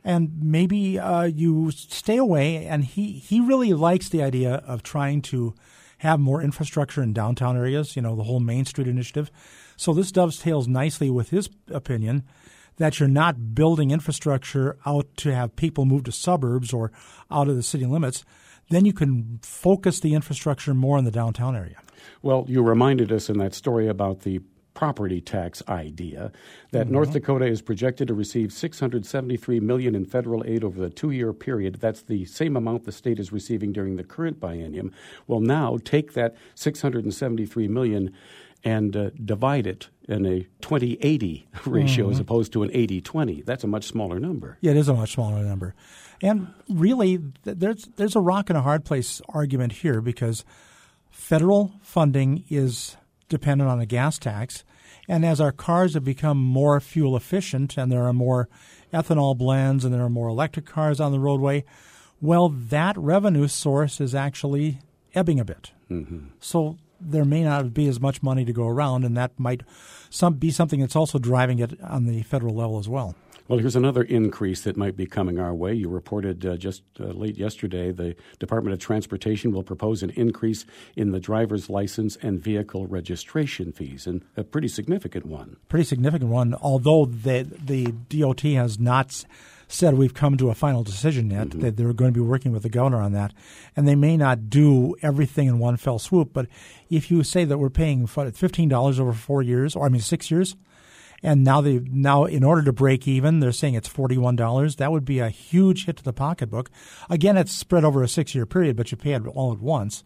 Speaker 7: And maybe uh, you stay away. And he, he really likes the idea of trying to have more infrastructure in downtown areas, you know, the whole Main Street initiative. So this dovetails nicely with his opinion that you're not building infrastructure out to have people move to suburbs or out of the city limits. Then you can focus the infrastructure more in the downtown area.
Speaker 1: Well, you reminded us in that story about the property tax idea that mm-hmm. North Dakota is projected to receive six hundred seventy-three million dollars in federal aid over the two-year period. That's the same amount the state is receiving during the current biennium. Well, now take that six hundred seventy-three million dollars and uh, divide it in a twenty eighty ratio mm-hmm. as opposed to an eighty twenty. That's a much smaller number.
Speaker 7: Yeah, it is a much smaller number. And really, there's there's a rock and a hard place argument here because federal funding is dependent on a gas tax. And as our cars have become more fuel efficient and there are more ethanol blends and there are more electric cars on the roadway, well, that revenue source is actually ebbing a bit. Mm-hmm. So there may not be as much money to go around, and that might some be something that's also driving it on the federal level as well.
Speaker 1: Well, here's another increase that might be coming our way. You reported uh, just uh, late yesterday the Department of Transportation will propose an increase in the driver's license and vehicle registration fees, and a pretty significant one.
Speaker 7: Pretty significant one, although the, the D O T has not said we've come to a final decision yet. Mm-hmm. That they're going to be working with the governor on that, and they may not do everything in one fell swoop. But if you say that we're paying fifteen dollars over four years, or I mean six years, and now they now in order to break even, they're saying it's forty-one dollars. That would be a huge hit to the pocketbook. Again, it's spread over a six-year period, but you pay it all at once.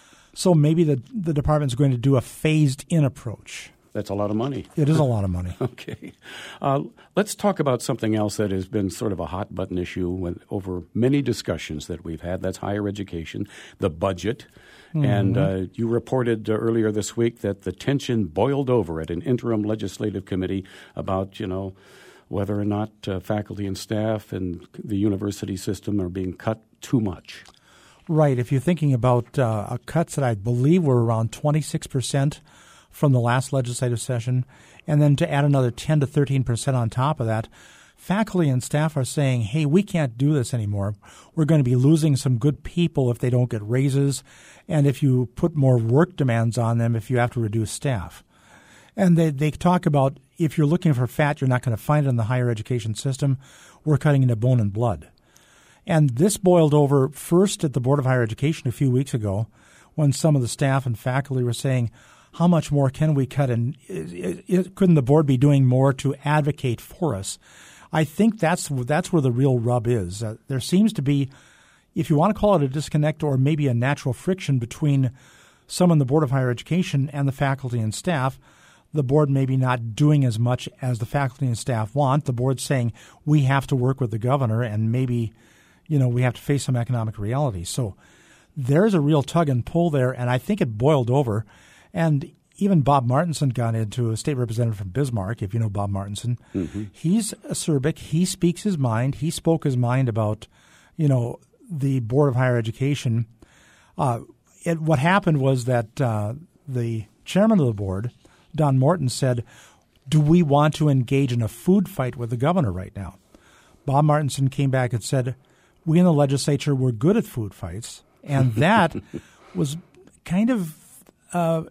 Speaker 7: So maybe the the department's going to do a phased-in approach.
Speaker 1: That's a lot of money.
Speaker 7: It is a lot of money.
Speaker 1: Okay. Uh, let's talk about something else that has been sort of a hot-button issue when, over many discussions that we've had. That's higher education, the budget. Mm-hmm. And uh, you reported uh, earlier this week that the tension boiled over at an interim legislative committee about, you know, whether or not uh, faculty and staff and the university system are being cut too much.
Speaker 7: Right. If you're thinking about uh, cuts that I believe were around twenty-six percent from the last legislative session, and then to add another ten to thirteen percent on top of that, faculty and staff are saying, hey, we can't do this anymore. We're going to be losing some good people if they don't get raises, and if you put more work demands on them, if you have to reduce staff. And they, they talk about if you're looking for fat, you're not going to find it in the higher education system. We're cutting into bone and blood. And this boiled over first at the Board of Higher Education a few weeks ago when some of the staff and faculty were saying, how much more can we cut, and it, it, couldn't the board be doing more to advocate for us? I think that's that's where the real rub is. Uh, there seems to be, if you want to call it a disconnect or maybe a natural friction between some in the Board of Higher Education and the faculty and staff, the board maybe not doing as much as the faculty and staff want. The board's saying we have to work with the governor and maybe, you know, we have to face some economic reality. So there's a real tug and pull there, and I think it boiled over. And even Bob Martinson got into a state representative from Bismarck, if you know Bob Martinson. Mm-hmm. He's acerbic. He speaks his mind. He spoke his mind about, you know, the Board of Higher Education. Uh, it, what happened was that uh, the chairman of the board, Don Morton, said, do we want to engage in a food fight with the governor right now? Bob Martinson came back and said, we in the legislature were good at food fights. And that was kind of uh,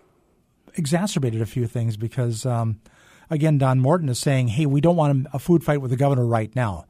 Speaker 7: exacerbated a few things because, um, again, Don Morton is saying, hey, we don't want a food fight with the governor right now.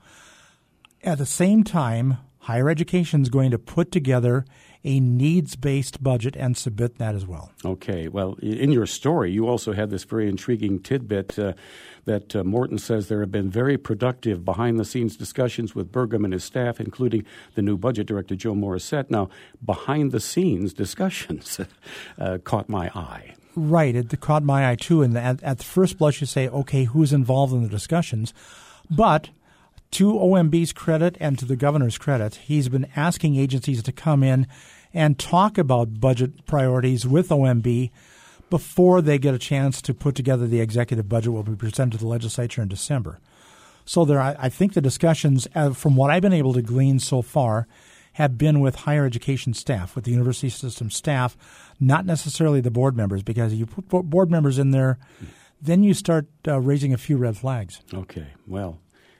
Speaker 7: At the same time, higher education is going to put together a needs-based budget and submit that as well.
Speaker 1: Okay. Well, in your story, you also had this very intriguing tidbit uh, that uh, Morton says there have been very productive behind-the-scenes discussions with Burgum and his staff, including the new budget director, Joe Morissette. Now, behind-the-scenes discussions uh, caught my eye.
Speaker 7: Right. It caught my eye, too. And at, at the first blush, you say, okay, who's involved in the discussions? But to O M B's credit and to the governor's credit, he's been asking agencies to come in and talk about budget priorities with O M B before they get a chance to put together the executive budget will be presented to the legislature in December. So there, I, I think the discussions, uh, from what I've been able to glean so far, have been with higher education staff, with the university system staff, not necessarily the board members, because if you put board members in there, then you start uh, raising a few red flags.
Speaker 1: Okay, well,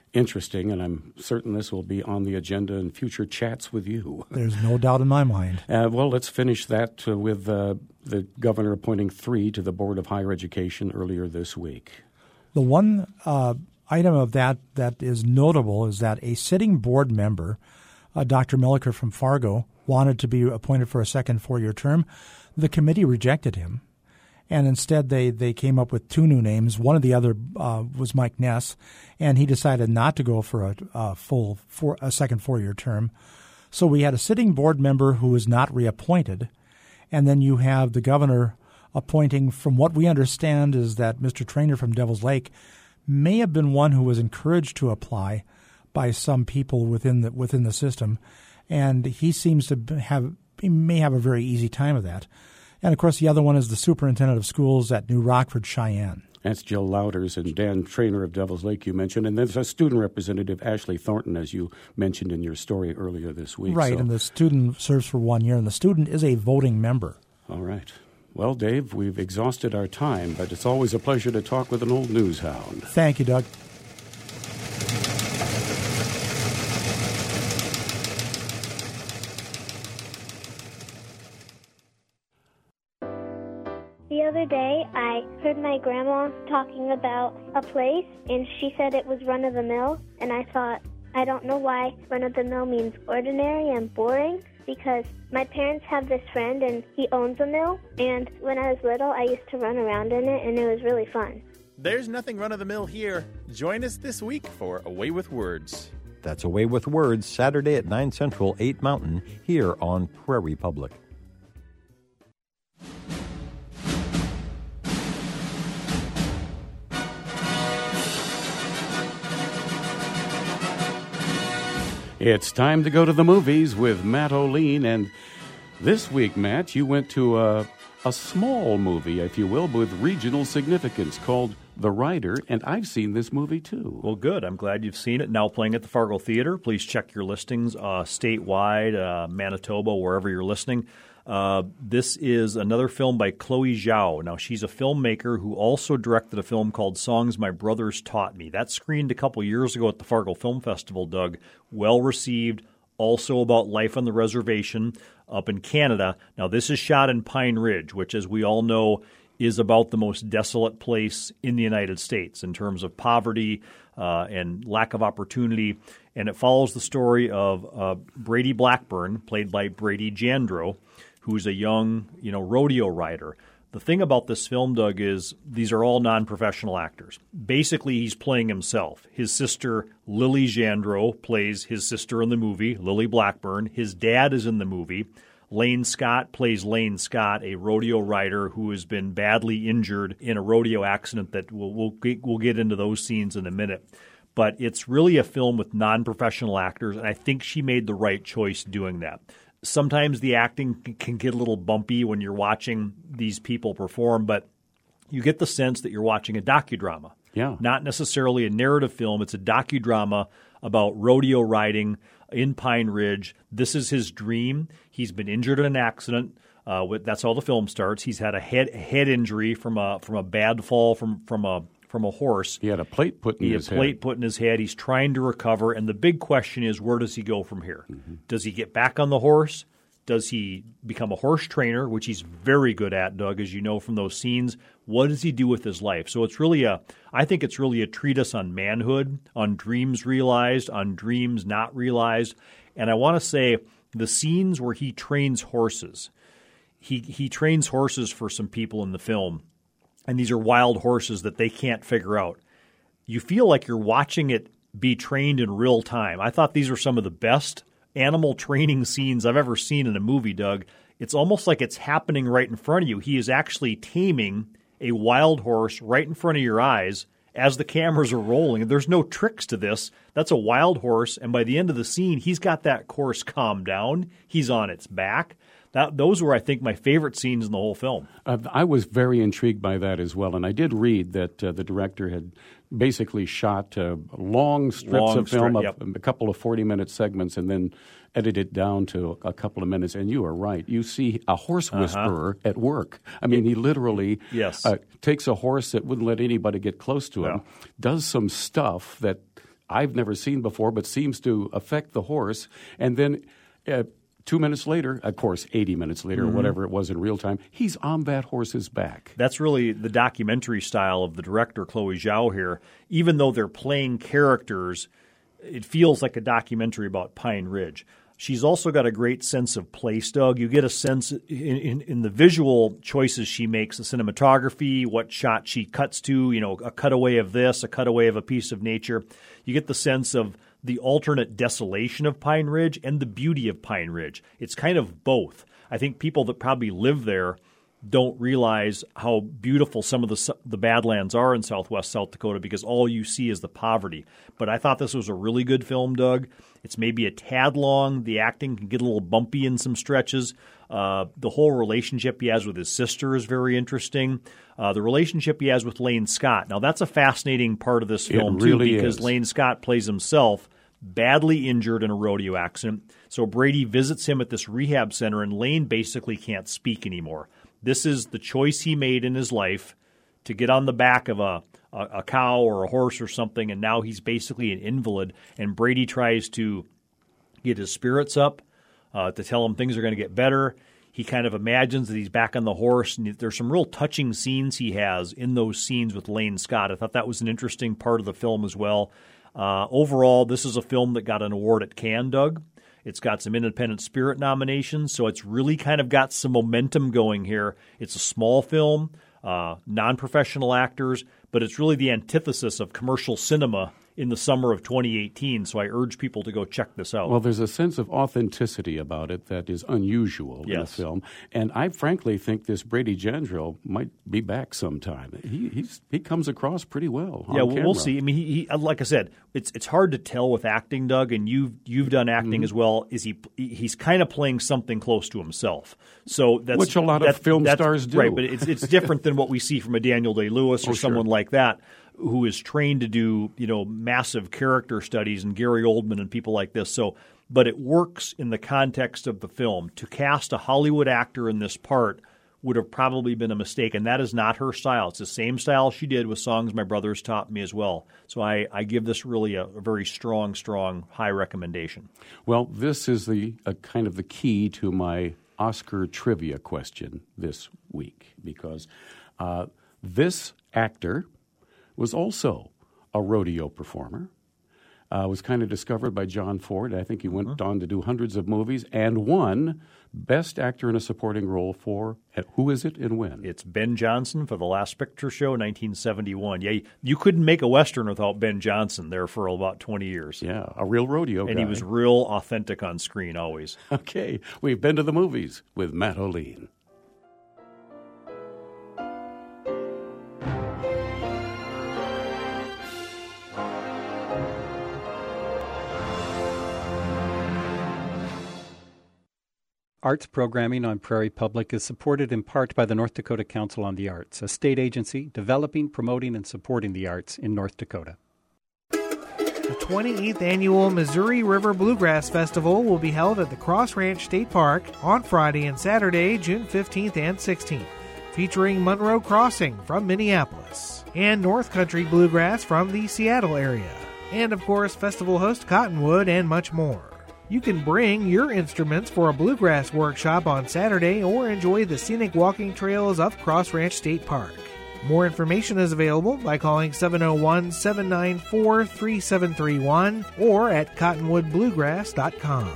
Speaker 1: interesting, and I'm certain this will be on the agenda in future chats with you.
Speaker 7: There's no doubt in my mind.
Speaker 1: Uh, well, let's finish that uh, with uh, the governor appointing three to the Board of Higher Education earlier this week.
Speaker 7: The one uh, item of that that is notable is that a sitting board member, uh, Doctor Milliker from Fargo, wanted to be appointed for a second four-year term. The committee rejected him, and instead they, they came up with two new names. One of the other uh, was Mike Ness, and he decided not to go for a, a full four, a second four-year term. So we had a sitting board member who was not reappointed, and then you have the governor appointing, from what we understand, is that Mister Traynor from Devil's Lake may have been one who was encouraged to apply by some people within the within the system, and he seems to have he may have a very easy time of that. And, of course, the other one is the superintendent of schools at New Rockford, Cheyenne.
Speaker 1: That's Jill Louders and Dan Traynor of Devil's Lake you mentioned. And there's a student representative, Ashley Thornton, as you mentioned in your story earlier this week.
Speaker 7: Right,
Speaker 1: so.
Speaker 7: And the student serves for one year, and the student is a voting member.
Speaker 1: All right. Well, Dave, we've exhausted our time, but it's always a pleasure to talk with an old news hound.
Speaker 7: Thank you, Doug.
Speaker 8: The other day, I heard my grandma talking about a place, and she said it was run-of-the-mill, and I thought, I don't know why run-of-the-mill means ordinary and boring, because my parents have this friend, and he owns a mill, and when I was little, I used to run around in it, and it was really fun.
Speaker 9: There's nothing run-of-the-mill here. Join us this week for Away with Words.
Speaker 10: That's Away with Words, Saturday at nine Central, eight Mountain, here on Prairie Public.
Speaker 1: It's time to go to the movies with Matt O'Lean. And this week, Matt, you went to a, a small movie, if you will, with regional significance called The Rider. And I've seen this movie, too.
Speaker 11: Well, good. I'm glad you've seen it. Now playing at the Fargo Theater. Please check your listings uh, statewide, uh, Manitoba, wherever you're listening. Uh, this is another film by Chloe Zhao. Now, she's a filmmaker who also directed a film called Songs My Brothers Taught Me. That screened a couple years ago at the Fargo Film Festival, Doug. Well received. Also about life on the reservation up in Canada. Now, this is shot in Pine Ridge, which, as we all know, is about the most desolate place in the United States in terms of poverty uh, and lack of opportunity. And it follows the story of uh, Brady Blackburn, played by Brady Jandreau, who's a young, you know, rodeo rider. The thing about this film, Doug, is these are all non-professional actors. Basically, he's playing himself. His sister, Lily Jandreau, plays his sister in the movie, Lily Blackburn. His dad is in the movie. Lane Scott plays Lane Scott, a rodeo rider who has been badly injured in a rodeo accident that we'll, we'll, get, we'll get into those scenes in a minute. But it's really a film with non-professional actors, and I think she made the right choice doing that. Sometimes the acting can get a little bumpy when you're watching these people perform, but you get the sense that you're watching a docudrama.
Speaker 1: Yeah.
Speaker 11: Not necessarily a narrative film. It's a docudrama about rodeo riding in Pine Ridge. This is his dream. He's been injured in an accident. Uh, that's how the film starts. He's had a head head injury from a from a bad fall from from a from a horse.
Speaker 1: He had a plate put in
Speaker 11: he
Speaker 1: his
Speaker 11: head. He had a plate
Speaker 1: head.
Speaker 11: put in his head. He's trying to recover, and the big question is, where does he go from here? Mm-hmm. Does he get back on the horse? Does he become a horse trainer, which he's very good at, Doug, as you know from those scenes? What does he do with his life? So it's really a, I think it's really a treatise on manhood, on dreams realized, on dreams not realized. And I want to say the scenes where he trains horses, he he trains horses for some people in the film, and these are wild horses that they can't figure out. You feel like you're watching it be trained in real time. I thought these were some of the best animal training scenes I've ever seen in a movie, Doug. It's almost like it's happening right in front of you. He is actually taming a wild horse right in front of your eyes as the cameras are rolling. There's no tricks to this. That's a wild horse, and by the end of the scene, he's got that horse calmed down. He's on its back. That, those were, I think, my favorite scenes in the whole film.
Speaker 1: Uh, I was very intrigued by that as well, and I did read that uh, the director had basically shot uh, long strips
Speaker 11: long
Speaker 1: of film,
Speaker 11: stri-
Speaker 1: of
Speaker 11: yep.
Speaker 1: a couple of forty-minute segments, and then edited it down to a couple of minutes. And you are right. You see a horse whisperer uh-huh. at work. I mean, he literally
Speaker 11: yes.
Speaker 1: uh, takes a horse that wouldn't let anybody get close to him,
Speaker 11: yeah.
Speaker 1: does some stuff that I've never seen before, but seems to affect the horse. And then uh, two minutes later, of course, eighty minutes later, mm-hmm. or whatever it was in real time, he's on that horse's back.
Speaker 11: That's really the documentary style of the director, Chloe Zhao, here. Even though they're playing characters, it feels like a documentary about Pine Ridge. She's also got a great sense of place, Doug. You get a sense in, in, in the visual choices she makes, the cinematography, what shot she cuts to, you know, a cutaway of this, a cutaway of a piece of nature. You get the sense of the alternate desolation of Pine Ridge and the beauty of Pine Ridge. It's kind of both. I think people that probably live there don't realize how beautiful some of the the Badlands are in southwest South Dakota because all you see is the poverty. But I thought this was a really good film, Doug. It's maybe a tad long. The acting can get a little bumpy in some stretches. Uh, the whole relationship he has with his sister is very interesting. Uh, the relationship he has with Lane Scott. Now, that's a fascinating part of this film,
Speaker 1: it really
Speaker 11: too, because
Speaker 1: is.
Speaker 11: Lane Scott plays himself badly injured in a rodeo accident. So Brady visits him at this rehab center, and Lane basically can't speak anymore. This is the choice he made in his life to get on the back of a, a, a cow or a horse or something, and now he's basically an invalid. And Brady tries to get his spirits up, uh, to tell him things are going to get better. He kind of imagines that he's back on the horse, and there's some real touching scenes he has in those scenes with Lane Scott. I thought that was an interesting part of the film as well. Uh, overall, this is a film that got an award at Cannes, Doug. It's got some Independent Spirit nominations, so it's really kind of got some momentum going here. It's a small film, uh, non-professional actors, but it's really the antithesis of commercial cinema in the summer of twenty eighteen, so I urge people to go check this out.
Speaker 1: Well, there's a sense of authenticity about it that is unusual
Speaker 11: yes.
Speaker 1: in a film, and I frankly think this Brady Gendreau might be back sometime. He he's, he comes across pretty well on
Speaker 11: Yeah, well,
Speaker 1: camera.
Speaker 11: we'll see. I mean, he, he, like I said, it's it's hard to tell with acting, Doug, and you've you've done acting
Speaker 1: mm-hmm.
Speaker 11: as well. Is he he's kind of playing something close to himself? So that's
Speaker 1: which a lot
Speaker 11: that,
Speaker 1: of film stars do,
Speaker 11: right? But it's it's different than what we see from a Daniel Day-Lewis or
Speaker 1: oh,
Speaker 11: someone
Speaker 1: sure.
Speaker 11: like that, who is trained to do, you know, massive character studies, and Gary Oldman and people like this. So, but it works in the context of the film. To cast a Hollywood actor in this part would have probably been a mistake, and that is not her style. It's the same style she did with Songs My Brothers Taught Me as well. So I, I give this really a, a very strong, strong, high recommendation.
Speaker 1: Well, this is the a kind of the key to my Oscar trivia question this week, because uh, this actor was also a rodeo performer, uh, was kind of discovered by John Ford. I think he went mm-hmm. on to do hundreds of movies and won Best Actor in a Supporting Role for, who is it and when?
Speaker 11: It's Ben Johnson for The Last Picture Show, nineteen seventy-one. Yeah, you couldn't make a Western without Ben Johnson there for about twenty years.
Speaker 1: Yeah, a real rodeo
Speaker 11: and
Speaker 1: guy.
Speaker 11: And he was real authentic on screen always.
Speaker 1: Okay, we've been to the movies with Matt O'Lean.
Speaker 12: Arts programming on Prairie Public is supported in part by the North Dakota Council on the Arts, a state agency developing, promoting, and supporting the arts in North Dakota.
Speaker 3: The twenty-eighth Annual Missouri River Bluegrass Festival will be held at the Cross Ranch State Park on Friday and Saturday, June fifteenth and sixteenth, featuring Monroe Crossing from Minneapolis and North Country Bluegrass from the Seattle area, and of course festival host Cottonwood and much more. You can bring your instruments for a bluegrass workshop on Saturday or enjoy the scenic walking trails of Cross Ranch State Park. More information is available by calling seven oh one, seven nine four, three seven three one or at cottonwood bluegrass dot com.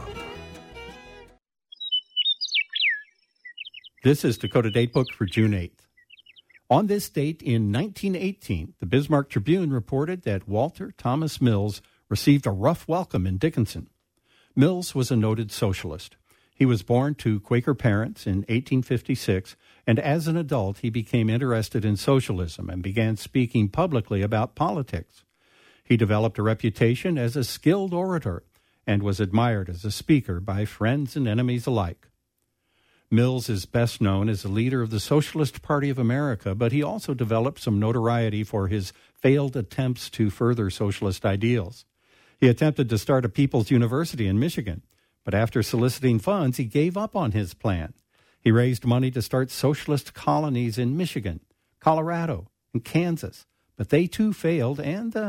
Speaker 13: This is Dakota Datebook for June eighth. On this date in nineteen eighteen, the Bismarck Tribune reported that Walter Thomas Mills received a rough welcome in Dickinson. Mills was a noted socialist. He was born to Quaker parents in eighteen fifty-six, and as an adult he became interested in socialism and began speaking publicly about politics. He developed a reputation as a skilled orator and was admired as a speaker by friends and enemies alike. Mills is best known as the leader of the Socialist Party of America, but he also developed some notoriety for his failed attempts to further socialist ideals. He attempted to start a People's University in Michigan, but after soliciting funds, he gave up on his plan. He raised money to start socialist colonies in Michigan, Colorado, and Kansas, but they too failed, and the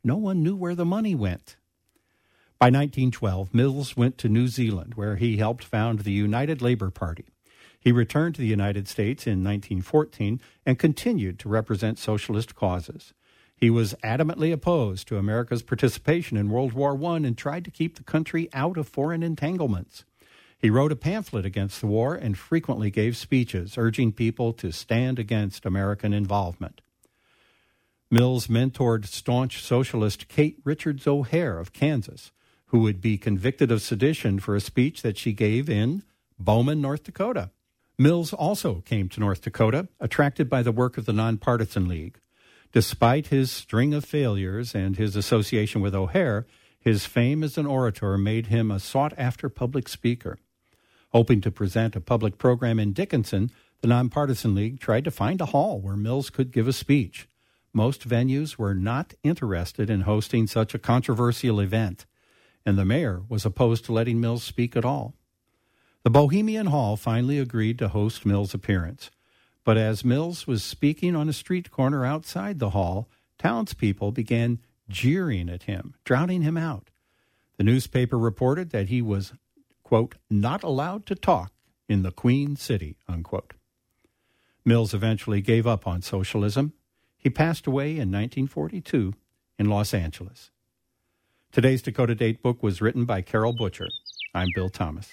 Speaker 13: no one knew where the money went. By nineteen twelve, Mills went to New Zealand, where he helped found the United Labour Party. He returned to the United States in nineteen fourteen and continued to represent socialist causes. He was adamantly opposed to America's participation in World War One and tried to keep the country out of foreign entanglements. He wrote a pamphlet against the war and frequently gave speeches urging people to stand against American involvement. Mills mentored staunch socialist Kate Richards O'Hare of Kansas, who would be convicted of sedition for a speech that she gave in Bowman, North Dakota. Mills also came to North Dakota, attracted by the work of the Nonpartisan League. Despite his string of failures and his association with O'Hare, his fame as an orator made him a sought-after public speaker. Hoping to present a public program in Dickinson, the Nonpartisan League tried to find a hall where Mills could give a speech. Most venues were not interested in hosting such a controversial event, and the mayor was opposed to letting Mills speak at all. The Bohemian Hall finally agreed to host Mills' appearance, but as Mills was speaking on a street corner outside the hall, townspeople began jeering at him, drowning him out. The newspaper reported that he was, quote, not allowed to talk in the Queen City, unquote. Mills eventually gave up on socialism. He passed away in nineteen forty-two in Los Angeles. Today's Dakota Date Book was written by Carol Butcher. I'm Bill Thomas.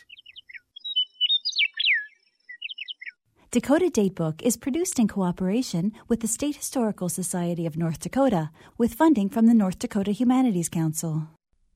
Speaker 14: Dakota Date Book is produced in cooperation with the State Historical Society of North Dakota, with funding from the North Dakota Humanities Council.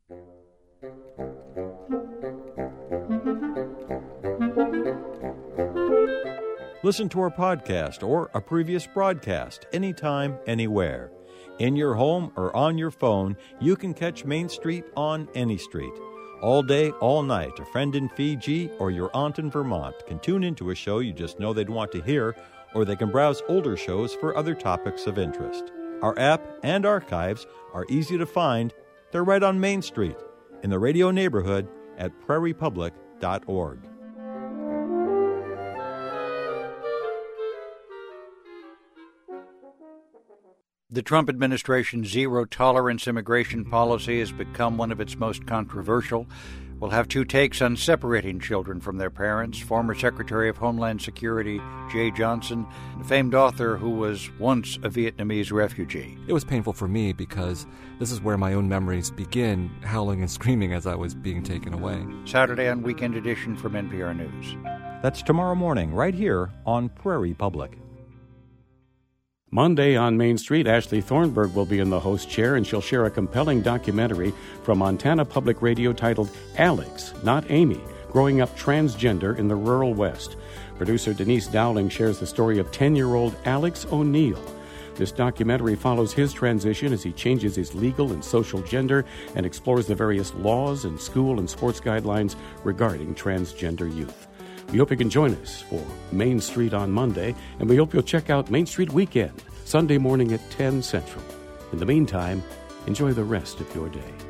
Speaker 10: Listen to our podcast or a previous broadcast anytime, anywhere. In your home or on your phone, you can catch Main Street on any street. All day, all night, a friend in Fiji or your aunt in Vermont can tune into a show you just know they'd want to hear, or they can browse older shows for other topics of interest. Our app and archives are easy to find. They're right on Main Street, in the radio neighborhood at prairie public dot org.
Speaker 15: The Trump administration's zero-tolerance immigration policy has become one of its most controversial. We'll have two takes on separating children from their parents. Former Secretary of Homeland Security Jeh Johnson, the famed author who was once a Vietnamese refugee.
Speaker 16: It was painful for me because this is where my own memories begin, howling and screaming as I was being taken away.
Speaker 15: Saturday on Weekend Edition from N P R News.
Speaker 10: That's tomorrow morning, right here on Prairie Public.
Speaker 1: Monday on Main Street, Ashley Thornburg will be in the host chair, and she'll share a compelling documentary from Montana Public Radio titled Alex, Not Amy, Growing Up Transgender in the Rural West. Producer Denise Dowling shares the story of ten-year-old Alex O'Neill. This documentary follows his transition as he changes his legal and social gender and explores the various laws and school and sports guidelines regarding transgender youth. We hope you can join us for Main Street on Monday, and we hope you'll check out Main Street Weekend, Sunday morning at ten Central. In the meantime, enjoy the rest of your day.